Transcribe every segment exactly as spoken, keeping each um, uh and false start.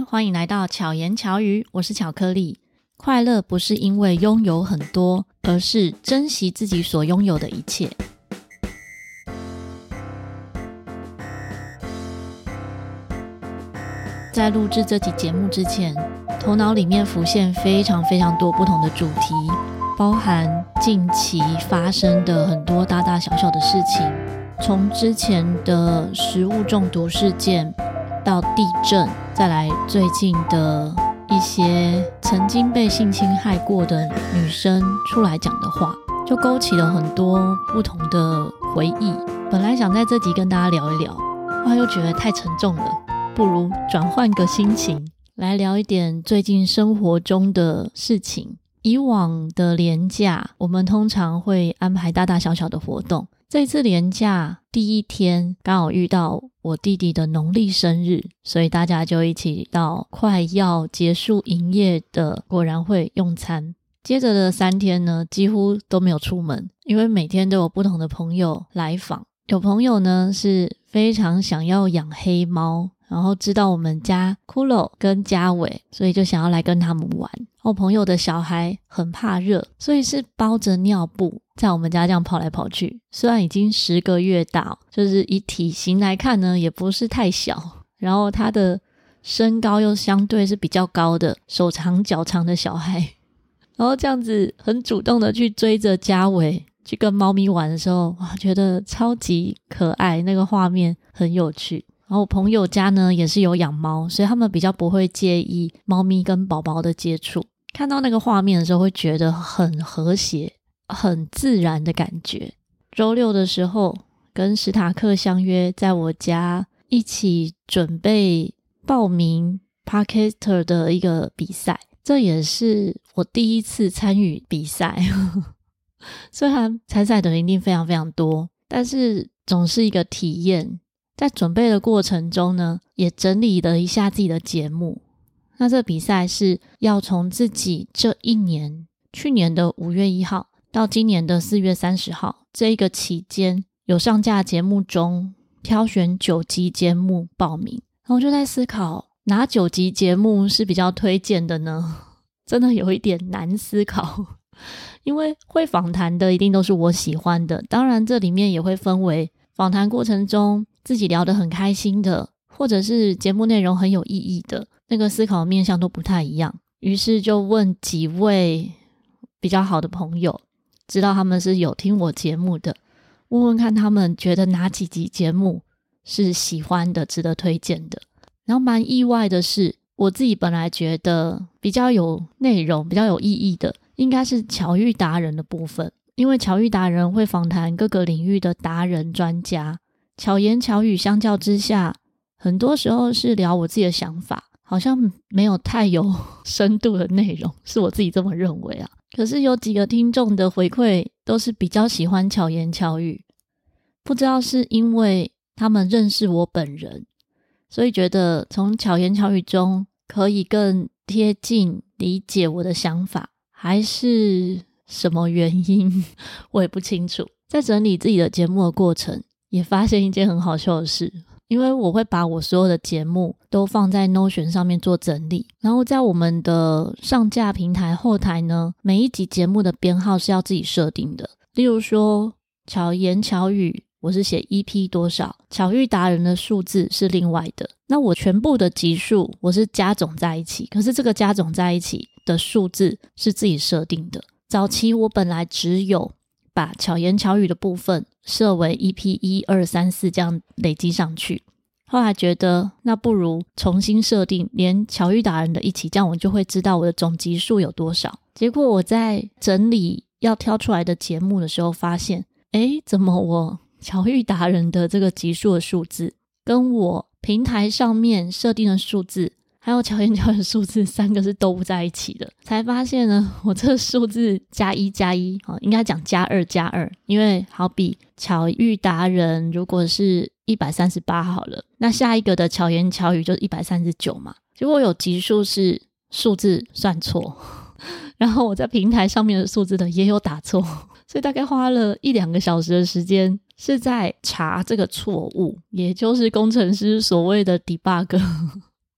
欢迎来到巧言巧语，我是巧克力。快乐不是因为拥有很多，而是珍惜自己所拥有的一切。在录制这集节目之前，头脑里面浮现非常非常多不同的主题，包含近期发生的很多大大小小的事情，从之前的食物中毒事件到地震，再来最近的一些曾经被性侵害过的女生出来讲的话，就勾起了很多不同的回忆。本来想在这集跟大家聊一聊，后来又觉得太沉重了，不如转换个心情，来聊一点最近生活中的事情。以往的连假，我们通常会安排大大小小的活动。这一次连假第一天刚好遇到我弟弟的农历生日，所以大家就一起到快要结束营业的果然会用餐。接着的三天呢，几乎都没有出门，因为每天都有不同的朋友来访。有朋友呢是非常想要养黑猫，然后知道我们家骷髅跟家伟，所以就想要来跟他们玩。我朋友的小孩很怕热，所以是包着尿布在我们家这样跑来跑去。虽然已经十个月大，就是以体型来看呢也不是太小，然后他的身高又相对是比较高的，手长脚长的小孩，然后这样子很主动的去追着家伟去跟猫咪玩的时候，哇，觉得超级可爱，那个画面很有趣。然后我朋友家呢也是有养猫，所以他们比较不会介意猫咪跟宝宝的接触。看到那个画面的时候会觉得很和谐，很自然的感觉。周六的时候跟史塔克相约在我家一起准备报名 Podcaster 的一个比赛，这也是我第一次参与比赛虽然参赛的人一定非常非常多，但是总是一个体验。在准备的过程中呢，也整理了一下自己的节目。那这个比赛是要从自己这一年，去年的五月一号到今年的四月三十号这一个期间，有上架节目中挑选九集节目报名。然后我就在思考，哪九集节目是比较推荐的呢？真的有一点难思考，因为会访谈的一定都是我喜欢的，当然这里面也会分为访谈过程中自己聊得很开心的，或者是节目内容很有意义的，那个思考的面向都不太一样。于是就问几位比较好的朋友，知道他们是有听我节目的，问问看他们觉得哪几集节目是喜欢的，值得推荐的。然后蛮意外的是，我自己本来觉得比较有内容比较有意义的应该是巧遇达人的部分，因为巧遇达人会访谈各个领域的达人专家，巧言巧语相较之下，很多时候是聊我自己的想法，好像没有太有深度的内容，是我自己这么认为啊。可是有几个听众的回馈都是比较喜欢巧言巧语，不知道是因为他们认识我本人，所以觉得从巧言巧语中可以更贴近理解我的想法，还是什么原因我也不清楚。在整理自己的节目的过程，也发现一件很好笑的事，因为我会把我所有的节目都放在 Notion 上面做整理，然后在我们的上架平台后台呢，每一集节目的编号是要自己设定的。例如说巧言巧语我是写 E P 多少，巧遇达人的数字是另外的，那我全部的集数我是加总在一起，可是这个加总在一起的数字是自己设定的。早期我本来只有把巧言巧语的部分设为 E P 一、二、三、四这样累积上去，后来觉得那不如重新设定连巧遇达人的一起，这样我就会知道我的总集数有多少。结果我在整理要挑出来的节目的时候发现，诶，怎么我巧遇达人的这个集数的数字跟我平台上面设定的数字还有巧言巧语的数字三个是都不在一起的，才发现呢我这个数字加一加一、哦、应该讲加二加二，因为好比巧遇达人如果是一百三十八好了，那下一个的巧言巧语就是一百三十九嘛，结果有集数是数字算错，然后我在平台上面的数字的也有打错，所以大概花了一两个小时的时间是在查这个错误，也就是工程师所谓的 debug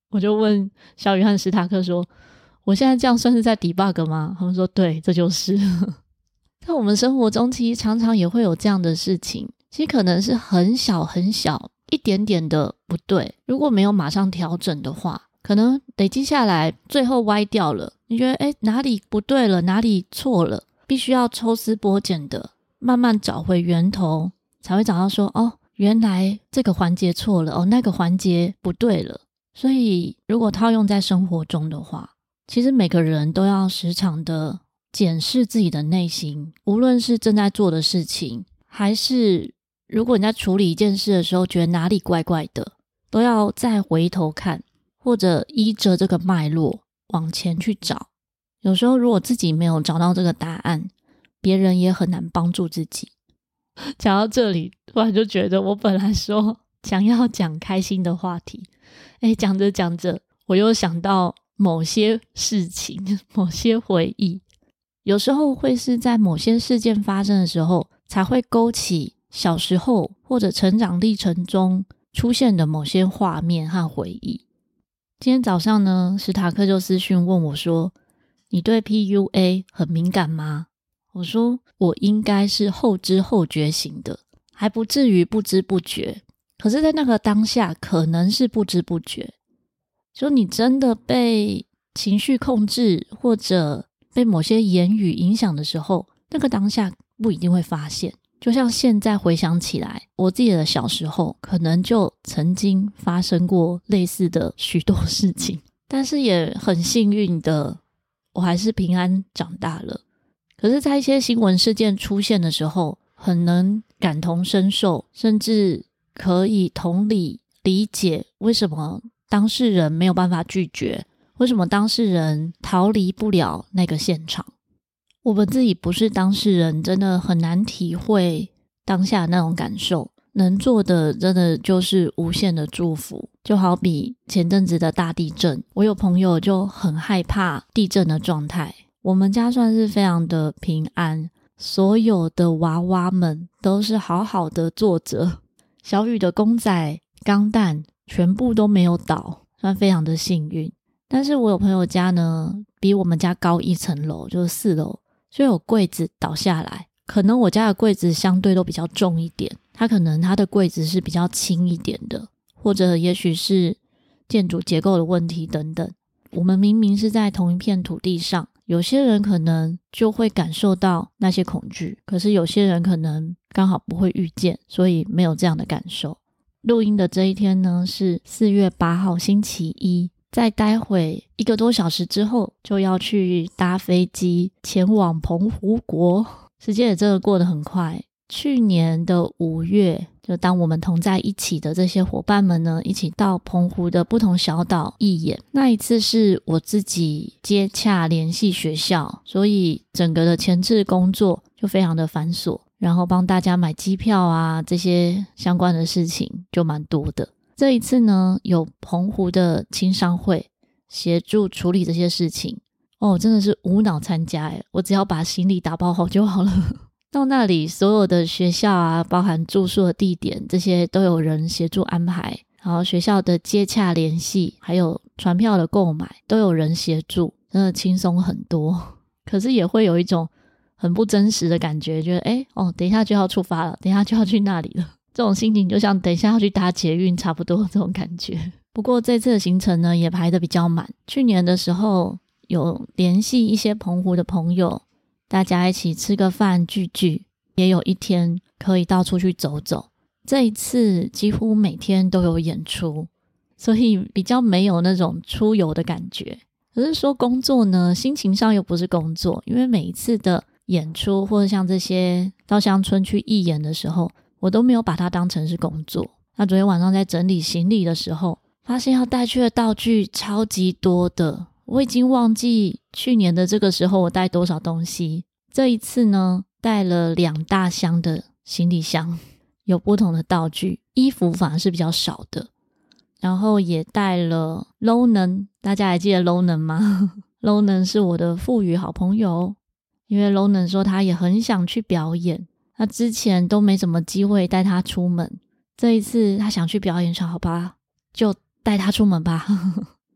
我就问小雨和史塔克说，我现在这样算是在 debug 吗？他们说对，这就是在我们生活中其实常常也会有这样的事情，其实可能是很小很小一点点的不对，如果没有马上调整的话，可能累积下来最后歪掉了，你觉得诶哪里不对了，哪里错了，必须要抽丝剥茧的慢慢找回源头，才会找到说哦，原来这个环节错了，哦那个环节不对了。所以如果套用在生活中的话，其实每个人都要时常的检视自己的内心，无论是正在做的事情，还是如果你在处理一件事的时候觉得哪里怪怪的，都要再回头看，或者依着这个脉络往前去找。有时候如果自己没有找到这个答案，别人也很难帮助自己。讲到这里，突然就觉得我本来说想要讲开心的话题，诶讲着讲着我又想到某些事情，某些回忆，有时候会是在某些事件发生的时候才会勾起小时候或者成长历程中出现的某些画面和回忆。今天早上呢，史塔克就私讯问我说，你对 P U A 很敏感吗？我说我应该是后知后觉型的，还不至于不知不觉，可是在那个当下可能是不知不觉，就你真的被情绪控制或者被某些言语影响的时候，那个当下不一定会发现。就像现在回想起来，我自己的小时候可能就曾经发生过类似的许多事情，但是也很幸运的我还是平安长大了。可是在一些新闻事件出现的时候，很能感同身受，甚至可以同理理解为什么当事人没有办法拒绝，为什么当事人逃离不了那个现场。我们自己不是当事人，真的很难体会当下那种感受，能做的真的就是无限的祝福。就好比前阵子的大地震，我有朋友就很害怕地震的状态，我们家算是非常的平安，所有的娃娃们都是好好的坐着，小雨的公仔钢弹全部都没有倒，算非常的幸运。但是我有朋友家呢，比我们家高一层楼，就是四楼，就有柜子倒下来，可能我家的柜子相对都比较重一点，他可能他的柜子是比较轻一点的，或者也许是建筑结构的问题等等。我们明明是在同一片土地上，有些人可能就会感受到那些恐惧，可是有些人可能刚好不会遇见，所以没有这样的感受。录音的这一天呢，是四月八号星期一，在待会一个多小时之后就要去搭飞机前往澎湖国。时间也真的过得很快，去年的五月，就当我们同在一起的这些伙伴们呢，一起到澎湖的不同小岛义演。那一次是我自己接洽联系学校，所以整个的前置工作就非常的繁琐，然后帮大家买机票啊，这些相关的事情就蛮多的。这一次呢，有澎湖的青商会协助处理这些事情，哦，真的是无脑参加耶，我只要把行李打包好就好了。到那里所有的学校啊，包含住宿的地点，这些都有人协助安排，然后学校的接洽联系，还有船票的购买都有人协助，真的轻松很多。可是也会有一种很不真实的感觉，觉得诶哦，等一下就要出发了，等一下就要去那里了，这种心情就像等一下要去搭捷运差不多这种感觉。不过这次的行程呢也排得比较满，去年的时候有联系一些澎湖的朋友，大家一起吃个饭聚聚，也有一天可以到处去走走。这一次几乎每天都有演出，所以比较没有那种出游的感觉。可是说工作呢，心情上又不是工作，因为每一次的演出或者像这些到乡村去义演的时候，我都没有把它当成是工作。那昨天晚上在整理行李的时候，发现要带去的道具超级多的，我已经忘记去年的这个时候我带多少东西。这一次呢，带了两大箱的行李箱，有不同的道具，衣服反而是比较少的。然后也带了 Lonan， 大家还记得 Lonan 吗？ Lonan 是我的腹语好朋友，因为 Lonan 说他也很想去表演，他之前都没什么机会带他出门，这一次他想去表演，说好吧，就带他出门吧。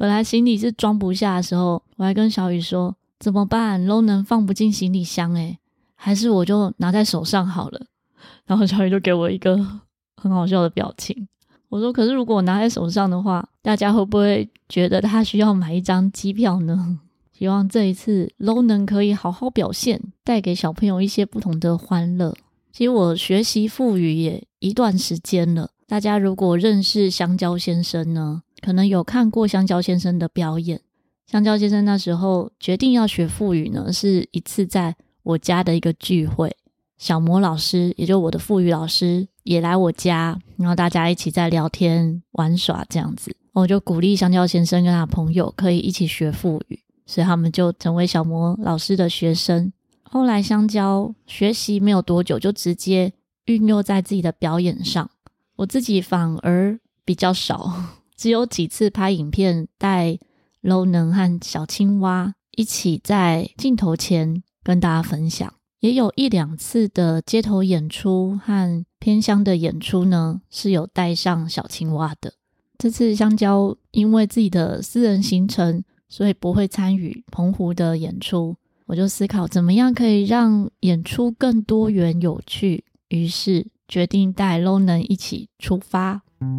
本来行李是装不下的时候，我还跟小雨说怎么办 low 能放不进行李箱耶，还是我就拿在手上好了。然后小雨就给我一个很好笑的表情。我说可是如果我拿在手上的话，大家会不会觉得他需要买一张机票呢？希望这一次 low 能可以好好表现，带给小朋友一些不同的欢乐。其实我学习腹语也一段时间了，大家如果认识香蕉先生呢，可能有看过香蕉先生的表演。香蕉先生那时候决定要学腹语呢，是一次在我家的一个聚会，小魔老师也就我的腹语老师也来我家，然后大家一起在聊天玩耍这样子。我就鼓励香蕉先生跟他朋友可以一起学腹语，所以他们就成为小魔老师的学生。后来香蕉学习没有多久就直接运用在自己的表演上，我自己反而比较少，只有几次拍影片带 low 能和小青蛙一起在镜头前跟大家分享，也有一两次的街头演出和偏乡的演出呢是有带上小青蛙的。这次香蕉因为自己的私人行程，所以不会参与澎湖的演出，我就思考怎么样可以让演出更多元有趣，于是决定带 low 能一起出发。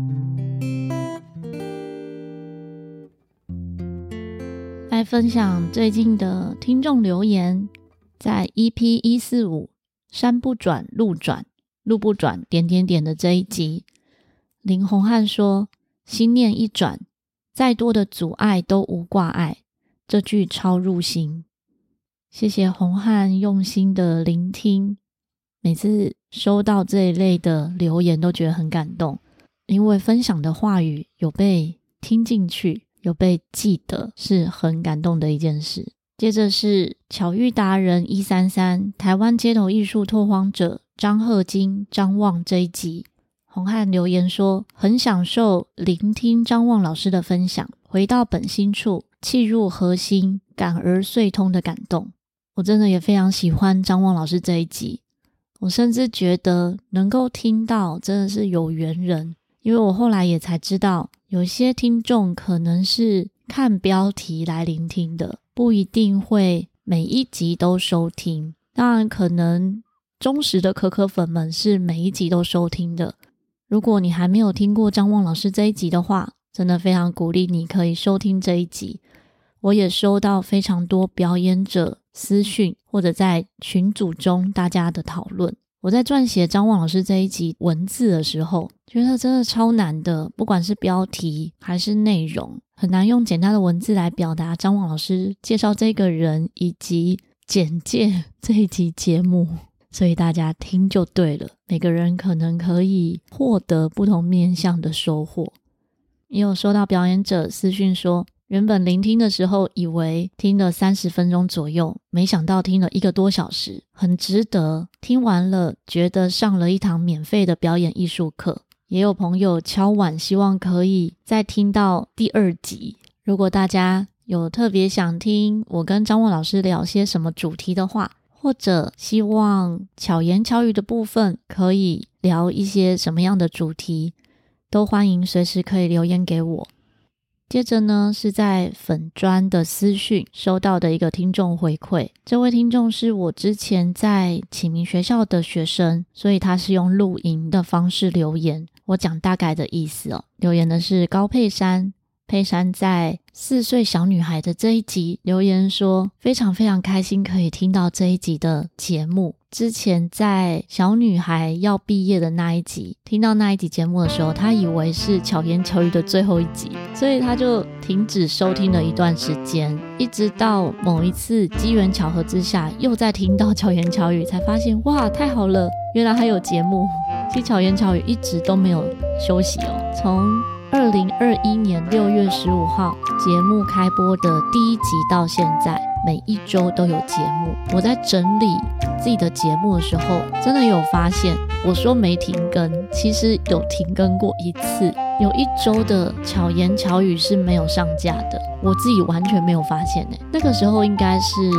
来分享最近的听众留言，在 E P 一四五 山不转路转路不转点点点的这一集，林宏汉说心念一转，再多的阻碍都无挂碍，这句超入心。谢谢宏汉用心的聆听，每次收到这一类的留言都觉得很感动，因为分享的话语有被听进去，有被记得，是很感动的一件事。接着是巧遇达人一三三台湾街头艺术拓荒者张鹤金张望这一集，宏汉留言说很享受聆听张望老师的分享，回到本心处，契入核心，感而遂通的感动。我真的也非常喜欢张望老师这一集，我甚至觉得能够听到真的是有缘人，因为我后来也才知道有些听众可能是看标题来聆听的，不一定会每一集都收听，当然可能忠实的可可粉们是每一集都收听的。如果你还没有听过张望老师这一集的话，真的非常鼓励你可以收听这一集。我也收到非常多表演者私讯或者在群组中大家的讨论。我在撰写张望老师这一集文字的时候，觉得真的超难的，不管是标题还是内容，很难用简单的文字来表达张望老师介绍这个人以及简介这一集节目，所以大家听就对了，每个人可能可以获得不同面向的收获。也有收到表演者私讯说，原本聆听的时候以为听了三十分钟左右，没想到听了一个多小时，很值得，听完了觉得上了一堂免费的表演艺术课。也有朋友敲碗希望可以再听到第二集，如果大家有特别想听我跟张望老师聊些什么主题的话，或者希望巧言巧语的部分可以聊一些什么样的主题，都欢迎随时可以留言给我。接着呢，是在粉专的私讯收到的一个听众回馈，这位听众是我之前在启明学校的学生，所以他是用录音的方式留言，我讲大概的意思哦。留言的是高佩珊，佩珊在四岁小女孩的这一集留言说，非常非常开心可以听到这一集的节目。之前在小女孩要毕业的那一集，听到那一集节目的时候，她以为是巧言巧语的最后一集，所以她就停止收听了一段时间，一直到某一次机缘巧合之下又再听到巧言巧语，才发现哇太好了，原来还有节目。其实巧言巧语一直都没有休息哦，从二零二一年六月十五号节目开播的第一集到现在，每一周都有节目。我在整理自己的节目的时候，真的有发现，我说没停更，其实有停更过一次，有一周的巧言巧语是没有上架的，我自己完全没有发现耶。那个时候应该是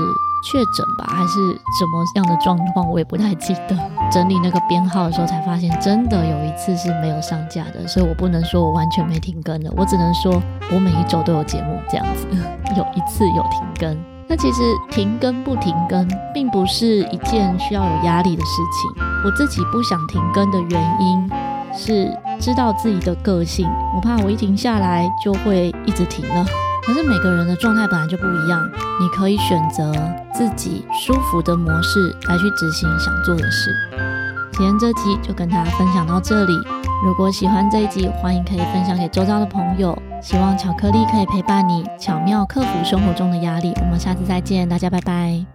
确诊吧，还是什么样的状况我也不太记得。整理那个编号的时候才发现，真的有一次是没有上架的，所以我不能说我完全没停更的，我只能说我每一周都有节目这样子，有一次有停更。那其实停更不停更并不是一件需要有压力的事情，我自己不想停更的原因是知道自己的个性，我怕我一停下来就会一直停了。可是每个人的状态本来就不一样，你可以选择自己舒服的模式来去执行想做的事。今天这集就跟大家分享到这里，如果喜欢这一集，欢迎可以分享给周遭的朋友。希望巧克力可以陪伴你巧妙克服生活中的压力。我们下次再见，大家拜拜。